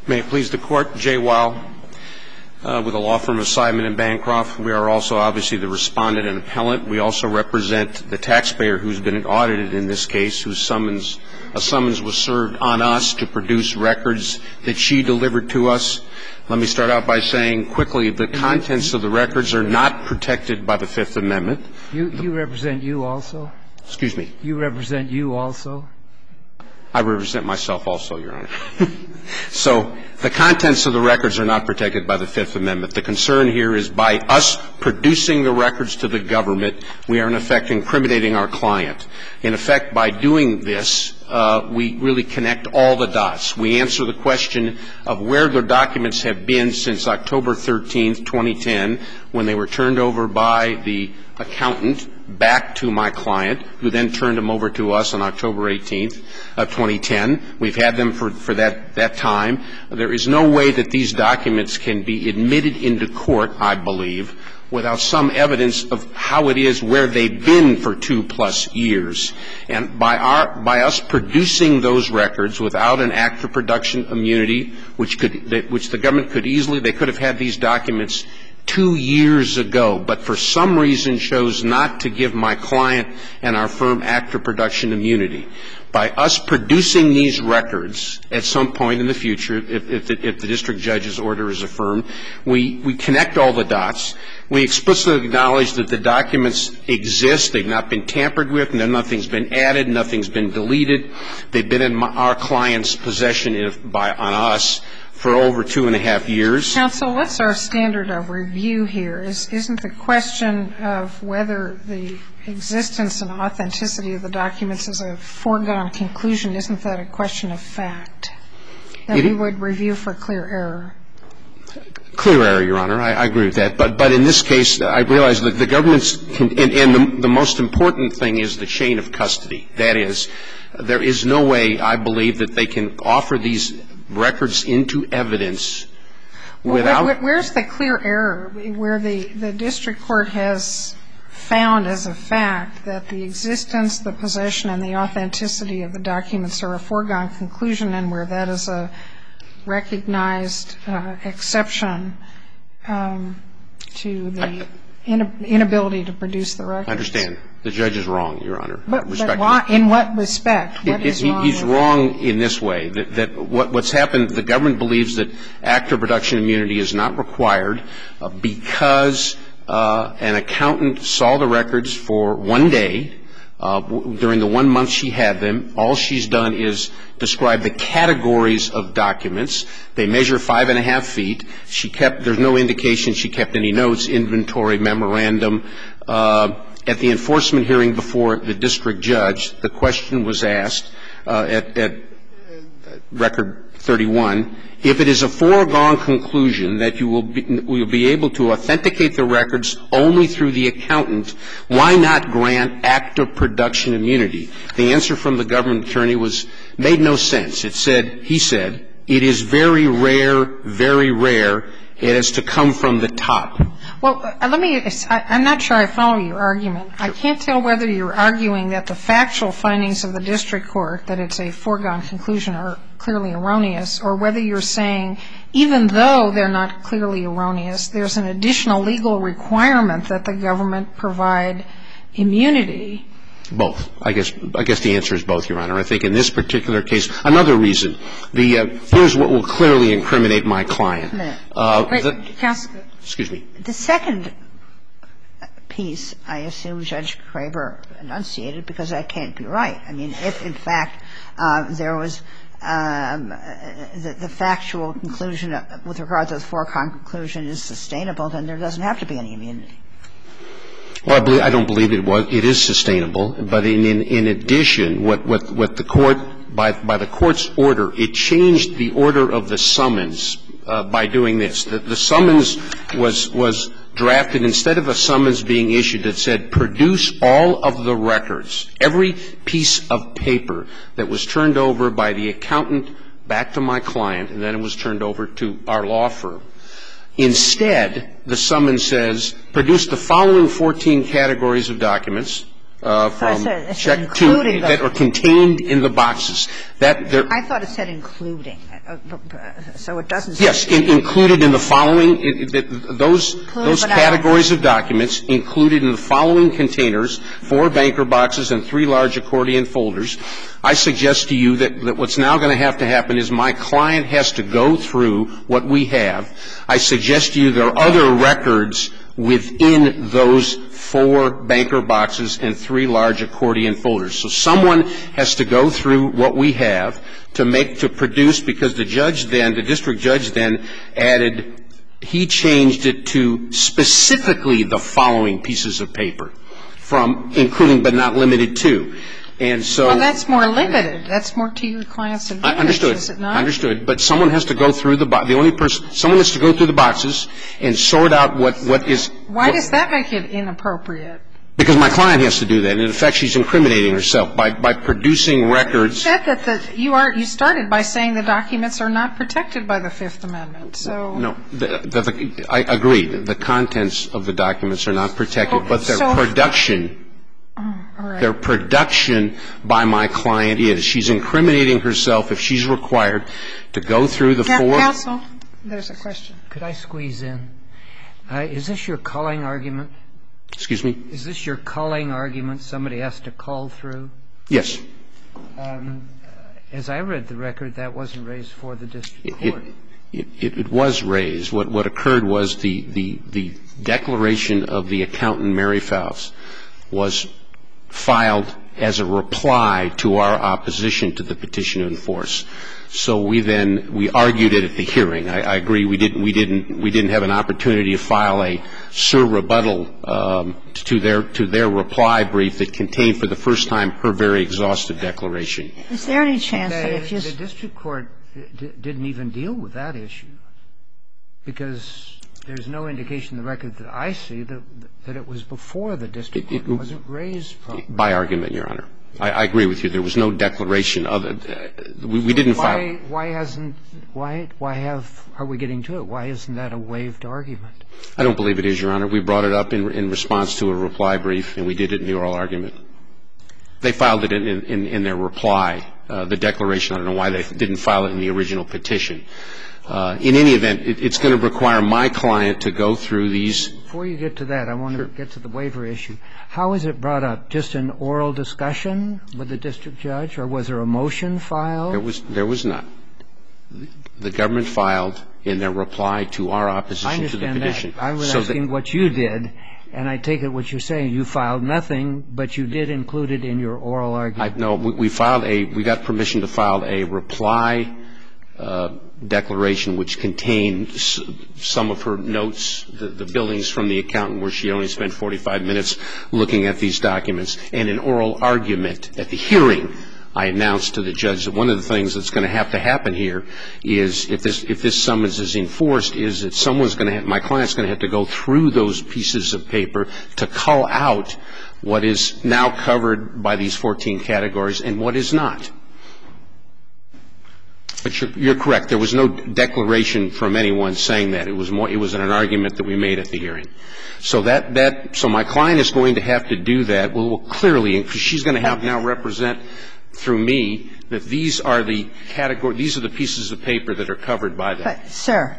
May it please the Court, Jay Weil, with the law firm of Simon & Bancroft. We are also obviously the respondent and appellant. We also represent the taxpayer who's been audited in this case, a summons was served on us to produce records that she delivered to us. Let me start out by saying quickly the contents of the records are not protected by the Fifth Amendment. You represent you also? Excuse me? You represent you also? I represent myself also, Your Honor. So the contents of the records are not protected by the Fifth Amendment. The concern here is by us producing the records to the government, we are in effect incriminating our client. In effect, by doing this, we really connect all the dots. We answer the question of where the documents have been since October 13th, 2010, when they were turned over by the accountant back to my client, who then turned them over to us on October 18th of 2010. We've had them for that time. There is no way that these documents can be admitted into court, I believe, without some evidence of how it is where they've been for 2+ years. And by us producing those records without an act of production immunity, which the government could easily, they could have had these documents 2 years ago, but for some reason chose not to give my client and our firm act of production immunity. By us producing these records at some point in the future, if the district judge's order is affirmed, we connect all the dots. We explicitly acknowledge that the documents exist. They've not been tampered with, and nothing's been added, nothing's been deleted. They've been in our client's possession on us for over 2.5 years. Counsel, what's our standard of review here? Isn't the question of whether the existence and authenticity of the documents is a foregone conclusion, isn't that a question of fact that we would review for clear error? Clear error, Your Honor. I agree with that. But in this case, I realize that the government's and the most important thing is the chain of custody. That is, there is no way, I believe, that they can offer these records into evidence without. Where's the clear error where the district court has found as a fact that the existence, the possession, and the authenticity of the documents are a foregone conclusion, and where that is a recognized exception to the inability to produce the records? I understand. The judge is wrong, Your Honor. But why, in what respect? What is wrong He's wrong in this way, that what's happened, the government believes that act of production immunity is not required because an accountant saw the records for 1 day. During the 1 month she had them, all she's done is describe the categories of documents. They measure 5.5 feet. There's no indication she kept any notes, inventory, memorandum. At the enforcement hearing before the district judge, the question was asked at record 31, if it is a foregone conclusion that you will be able to authenticate the records only through the accountant, why not grant act of production immunity? The answer from the government attorney made no sense. He said, it is very rare, it has to come from the top. Well, I'm not sure I follow your argument. I can't tell whether you're arguing that the factual findings of the district court, that it's a foregone conclusion, are clearly erroneous, or whether you're saying even though they're not clearly erroneous, there's an additional legal requirement that the government provide immunity. Both. I guess the answer is both, Your Honor. I think in this particular case, another reason. Here's what will clearly incriminate my client. Counsel. Excuse me. The second piece, I assume Judge Kraber enunciated, because that can't be right. I mean, if in fact there was the factual conclusion with regard to the foregone conclusion is sustainable, then there doesn't have to be any immunity. Well, I don't believe it is sustainable. But in addition, what the court, by the court's order, it changed the order of the summons by doing this. The summons was drafted, instead of a summons being issued that said produce all of the records, every piece of paper that was turned over by the accountant back to my client, and then it was turned over to our law firm. Instead, the summons says produce the following 14 categories of documents, from it check said to including that are contained in the boxes. I thought it said including. So it doesn't say. Yes, included in the following, those categories of documents included in the following containers, 4 banker boxes and 3 large accordion folders. I suggest to you that what's now going to happen is my client has to go through what we have. I suggest to you there are other records within those 4 banker boxes and 3 large accordion folders. So someone has to go through what we have to produce, because the district judge then added, he changed it to specifically the following pieces of paper, from including but not limited to. And so. Well, that's more limited. That's more to your client's advantage, is it not? Understood. But someone has to go through someone has to go through the boxes and sort out what is. Why does that make it inappropriate? Because my client has to do that. And in effect, she's incriminating herself by producing records. You said that you started by saying the documents are not protected by the Fifth Amendment. So. No. I agree. The contents of the documents are not protected, but their production. All right. Their production by my client is. She's incriminating herself if she's required to go through the 4. Counsel, there's a question. Could I squeeze in? Is this your culling argument? Excuse me? Is this your culling argument somebody has to cull through? Yes. As I read the record, that wasn't raised for the district court. It was raised. What occurred was the declaration of the accountant, Mary Faust, was filed as a reply to our opposition to the petition to enforce. So we argued it at the hearing. I agree. We didn't have an opportunity to file a sur rebuttal to their reply brief that contained for the first time her very exhaustive declaration. Is there any chance that if you the district court didn't even deal with that issue, because there's no indication in the record that I see that it was before the district court. It wasn't raised properly. By argument, Your Honor. I agree with you. There was no declaration of it. We didn't file. Are we getting to it? Why isn't that a waived argument? I don't believe it is, Your Honor. We brought it up in response to a reply brief, and we did it in the oral argument. They filed it in their reply, the declaration. I don't know why they didn't file it in the original petition. In any event, it's going to require my client to go through these. Before you get to that, I want to get to the waiver issue. How is it brought up? Just an oral discussion with the district judge, or was there a motion filed? There was not. The government filed in their reply to our opposition to the petition. I understand that. I was asking what you did, and I take it what you're saying. You filed nothing, but you did include it in your oral argument. No, we got permission to file a reply declaration which contained some of her notes, the billings from the accountant where she only spent 45 minutes looking at these documents. And an oral argument at the hearing, I announced to the judge that one of the things that's going to happen here is if this summons is enforced is that my client's going to have to go through those pieces of paper to cull out what is now covered by these 14 categories and what is not. But you're correct. There was no declaration from anyone saying that. It was an argument that we made at the hearing. So my client is going to have to do that. Well, clearly, because she's going to have now represent through me that these are the pieces of paper that are covered by that. But, sir,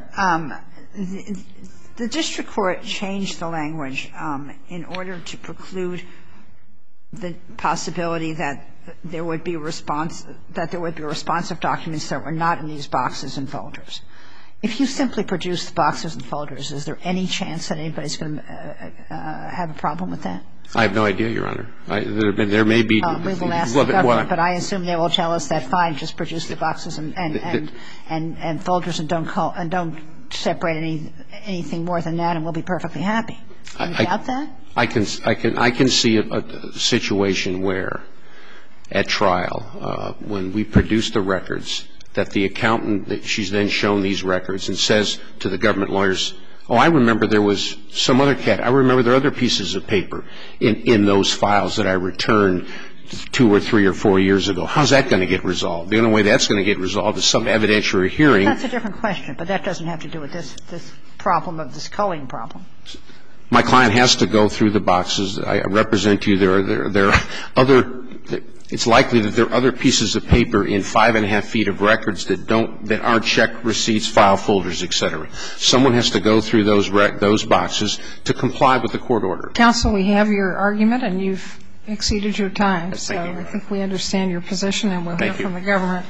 the district court changed the language in order to preclude the possibility that there would be responsive documents that were not in these boxes and folders. If you simply produce the boxes and folders, is there any chance that anybody's going to have a problem with that? I have no idea, Your Honor. There may be. We will ask the government, but I assume they will tell us that, fine, just produce the boxes and folders and don't separate anything more than that, and we'll be perfectly happy. Do you doubt that? I can see a situation where, at trial, when we produce the records, that the accountant, that she's then shown these records and says to the government lawyers, oh, I remember there was some other I remember there are other pieces of paper in those files that I returned 2 or 3 or 4 years ago. How's that going to get resolved? The only way that's going to get resolved is some evidentiary hearing. That's a different question, but that doesn't have to do with this problem of this culling problem. My client has to go through the boxes. I represent to you there are other – it's likely that there are other pieces of paper in 5.5 feet of records that aren't check receipts, file folders, et cetera. Someone has to go through those boxes to comply with the court order. Counsel, we have your argument, and you've exceeded your time. Thank you. So I think we understand your position, and we'll hear from the government.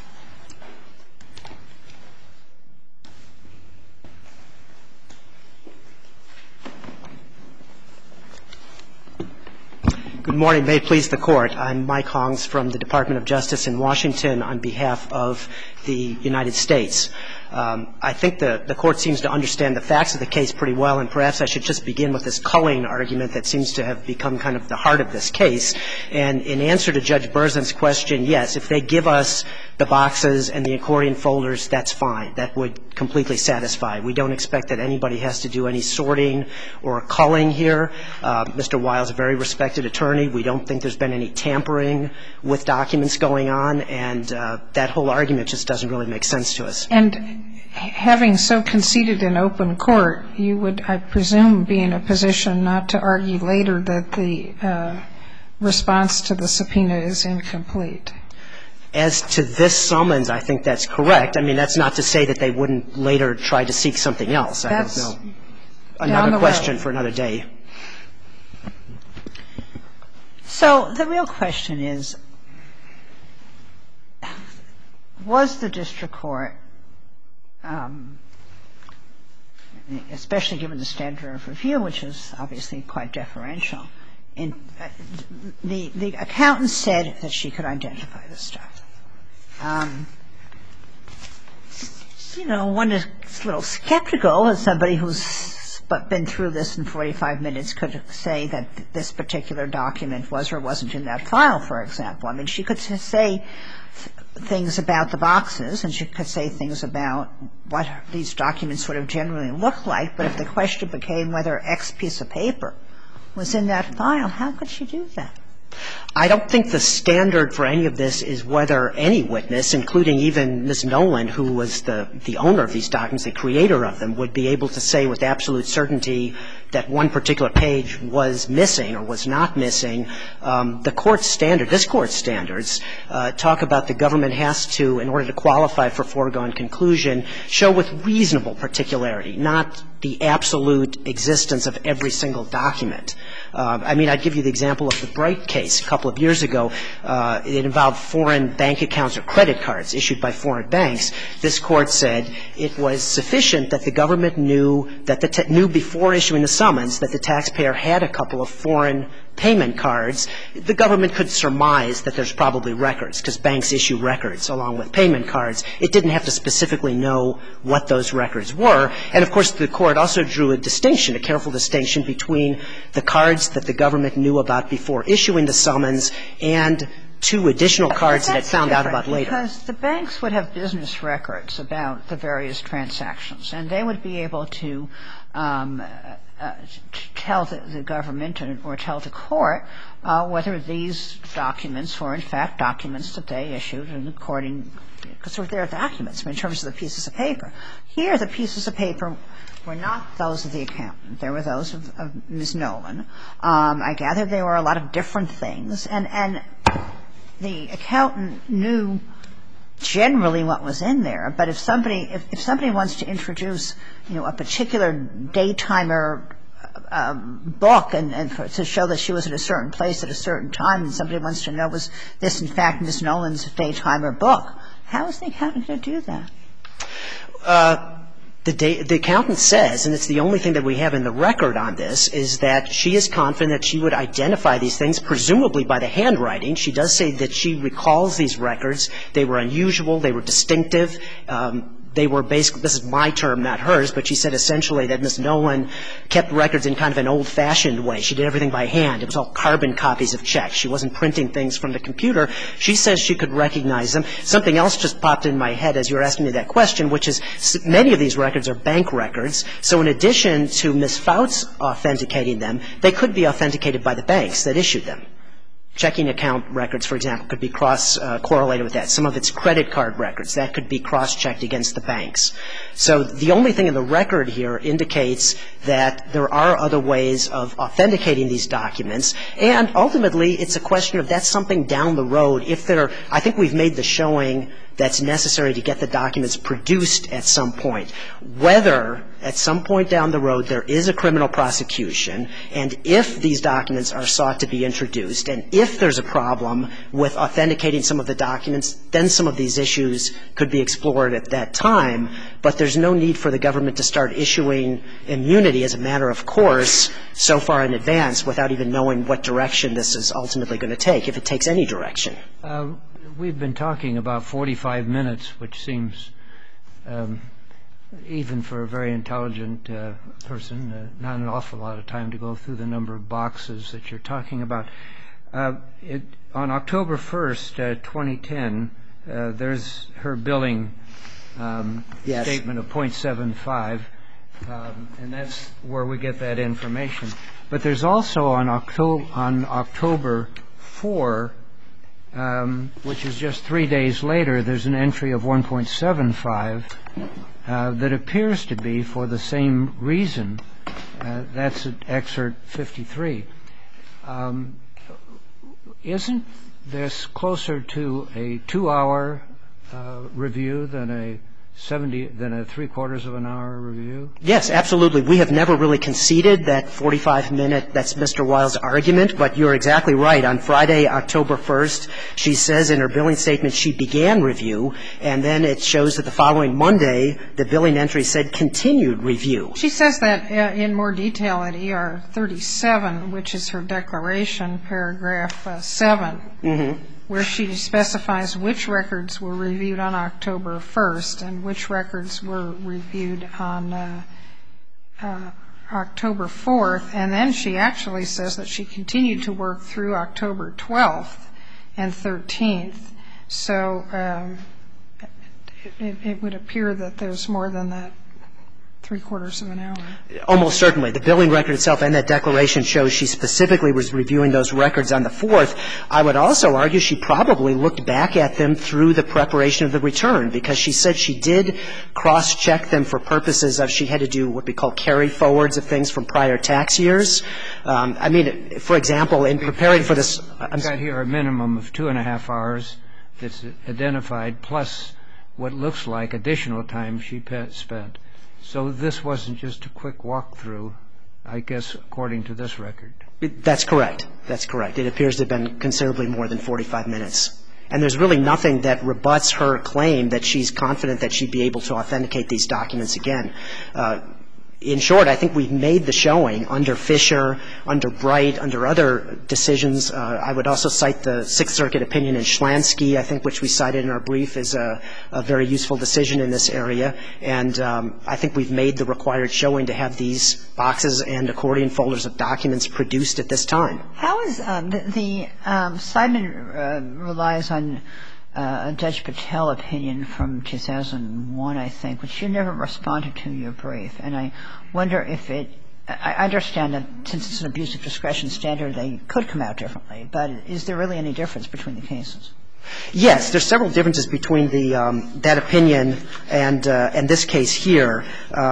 Good morning. May it please the Court. I'm Mike Hongs from the Department of Justice in Washington on behalf of the United States. I think the Court seems to understand the facts of the case pretty well, and perhaps I should just begin with this culling argument that seems to have become kind of the heart of this case. And in answer to Judge Berzin's question, yes, if they give us the boxes and the accordion folders, that's fine. That would completely satisfy. We don't expect that anybody has to do any sorting or culling here. Mr. Weil is a very respected attorney. We don't think there's been any tampering with documents going on, and that whole argument just doesn't really make sense to us. And having so conceded in open court, you would, I presume, be in a position not to argue later that the response to the subpoena is incomplete. As to this summons, I think that's correct. I mean, that's not to say that they wouldn't later try to seek something else. I don't know. Another question for another day. So the real question is, was the district court, especially given the standard of review, which is obviously quite deferential, the accountant said that she could identify the stuff. You know, one is a little skeptical as somebody who's been through this in 45 minutes could say that this particular document was or wasn't in that file, for example. I mean, she could say things about the boxes, and she could say things about what these documents sort of generally look like, but if the question became whether X piece of paper was in that file, how could she do that? I don't think the standard for any of this is whether any witness, including even Ms. Nolan, who was the owner of these documents, the creator of them, would be able to say with absolute certainty that one particular page was missing or was not missing. The court's standard, this Court's standards, talk about the government has to, in order to qualify for foregone conclusion, show with reasonable particularity, not the absolute existence of every single document. I mean, I'd give you the example of the Bright case a couple of years ago. It involved foreign bank accounts or credit cards issued by foreign banks. This Court said it was sufficient that the government knew before issuing the summons that the taxpayer had a couple of foreign payment cards. The government could surmise that there's probably records, because banks issue records along with payment cards. It didn't have to specifically know what those records were. And, of course, the Court also drew a distinction, a careful distinction between the cards that the government knew about before issuing the summons and two additional cards that it found out about later. Because the banks would have business records about the various transactions, and they would be able to tell the government or tell the court whether these documents were, in fact, documents that they issued because they're documents in terms of the pieces of paper. Here, the pieces of paper were not those of the accountant. They were those of Ms. Nolan. I gather they were a lot of different things. And the accountant knew generally what was in there. But if somebody wants to introduce, a particular daytimer book and to show that she was at a certain place at a certain time, and somebody wants to know was this, in fact, Ms. Nolan's daytimer book, how is the accountant going to do that? The accountant says, and it's the only thing that we have in the record on this, is that she is confident that she would identify these things, presumably by the handwriting. She does say that she recalls these records. They were unusual. They were distinctive. They were basically, this is my term, not hers, but she said essentially that Ms. Nolan kept records in kind of an old-fashioned way. She did everything by hand. It was all carbon copies of checks. She wasn't printing things from the computer. She says she could recognize them. Something else just popped in my head as you were asking me that question, which is many of these records are bank records. So in addition to Ms. Fouts authenticating them, they could be authenticated by the banks that issued them. checking account records, for example, could be cross-correlated with that. Some of its credit card records, that could be cross-checked against the banks. So the only thing in the record here indicates that there are other ways of authenticating these documents, and ultimately it's a question of that's something down the road. I think we've made the showing that's necessary to get the documents produced at some point. Whether at some point down the road there is a criminal prosecution, and if these documents are sought to be introduced, and if there's a problem with authenticating some of the documents, then some of these issues could be explored at that time. But there's no need for the government to start issuing immunity as a matter of course so far in advance without even knowing what direction this is ultimately going to take, if it takes any direction. We've been talking about 45 minutes, which seems, even for a very intelligent person, not an awful lot of time to go through the number of boxes that you're talking about. On October 1st, 2010, there's her billing statement of .75, and that's where we get that information. But there's also on October 4, which is just 3 days later, there's an entry of 1.75 that appears to be for the same reason. That's at excerpt 53. Isn't this closer to a 2-hour review than a 3/4 of an hour review? Yes, absolutely. We have never really conceded that 45-minute, that's Mr. Wiles' argument, but you're exactly right. On Friday, October 1st, she says in her billing statement she began review, and then it shows that the following Monday, the billing entry said continued review. She says that in more detail at ER 37, which is her declaration, paragraph 7, where she specifies which records were reviewed on October 1st and which records were reviewed on October 4th. And then she actually says that she continued to work through October 12th and 13th. So it would appear that there's more than that 3/4 of an hour. Almost certainly. The billing record itself and that declaration shows she specifically was reviewing those records on the 4th. I would also argue she probably looked back at them through the preparation of the return, because she said she did cross-check them for purposes of she had to do what we call carry-forwards of things from prior tax years. I mean, for example, in preparing for this – I've got here a minimum of 2.5 hours that's identified, plus what looks like additional time she spent. So this wasn't just a quick walkthrough, I guess, according to this record. That's correct. That's correct. It appears to have been considerably more than 45 minutes. And there's really nothing that rebuts her claim that she's confident that she'd be able to authenticate these documents again. In short, I think we've made the showing under Fisher, under Bright, under other decisions. I would also cite the Sixth Circuit opinion in Schlansky, I think, which we cited in our brief, is a very useful decision in this area. And I think we've made the required showing to have these boxes and accordion folders of documents produced at this time. How is the Seidman relies on a Judge Patel opinion from 2001, I think, which you never responded to in your brief. And I wonder if it – I understand that since it's an abuse of discretion standard, they could come out differently. But is there really any difference between the cases? Yes. There's several differences between that opinion and this case here.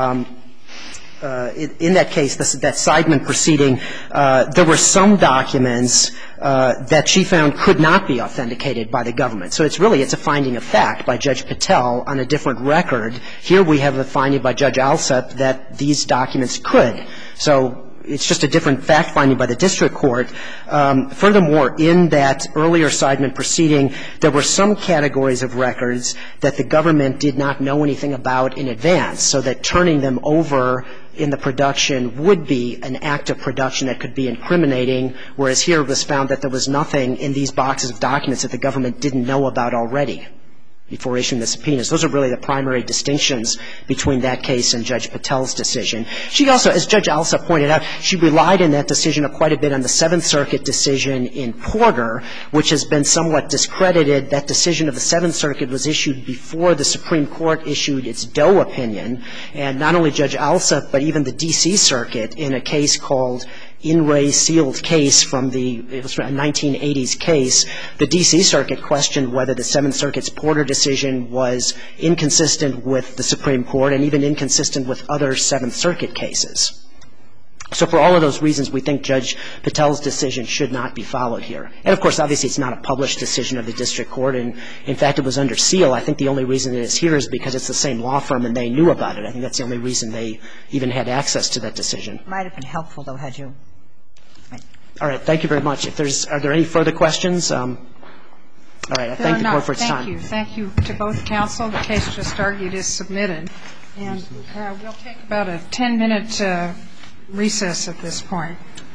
In that case, that Seidman proceeding, there were some documents that she found could not be authenticated by the government. So it's a finding of fact by Judge Patel on a different record. Here we have a finding by Judge Alsup that these documents could. So it's just a different fact finding by the district court. Furthermore, in that earlier Seidman proceeding, there were some categories of records that the government did not know anything about in advance, so that turning them over in the production would be an act of production that could be incriminating, whereas here it was found that there was nothing in these boxes of documents that the government didn't know about already before issuing the subpoenas. Those are really the primary distinctions between that case and Judge Patel's decision. She also, as Judge Alsup pointed out, she relied in that decision quite a bit on the Seventh Circuit decision in Porter, which has been somewhat discredited. That decision of the Seventh Circuit was issued before the Supreme Court issued its Doe opinion. And not only Judge Alsup, but even the D.C. Circuit in a case called In Re sealed case from it was a 1980s case, the D.C. Circuit questioned whether the Seventh Circuit's Porter decision was inconsistent with the Supreme Court and even inconsistent with other Seventh Circuit cases. So for all of those reasons, we think Judge Patel's decision should not be followed here. And, of course, obviously it's not a published decision of the district court. And, in fact, it was under seal. I think the only reason it is here is because it's the same law firm and they knew about it. I think that's the only reason they even had access to that decision. It might have been helpful, though, had you. All right. Thank you very much. Are there any further questions? All right. I thank the Court for its time. Thank you. Thank you to both counsel. The case just argued is submitted. And we'll take about a 10-minute recess at this point.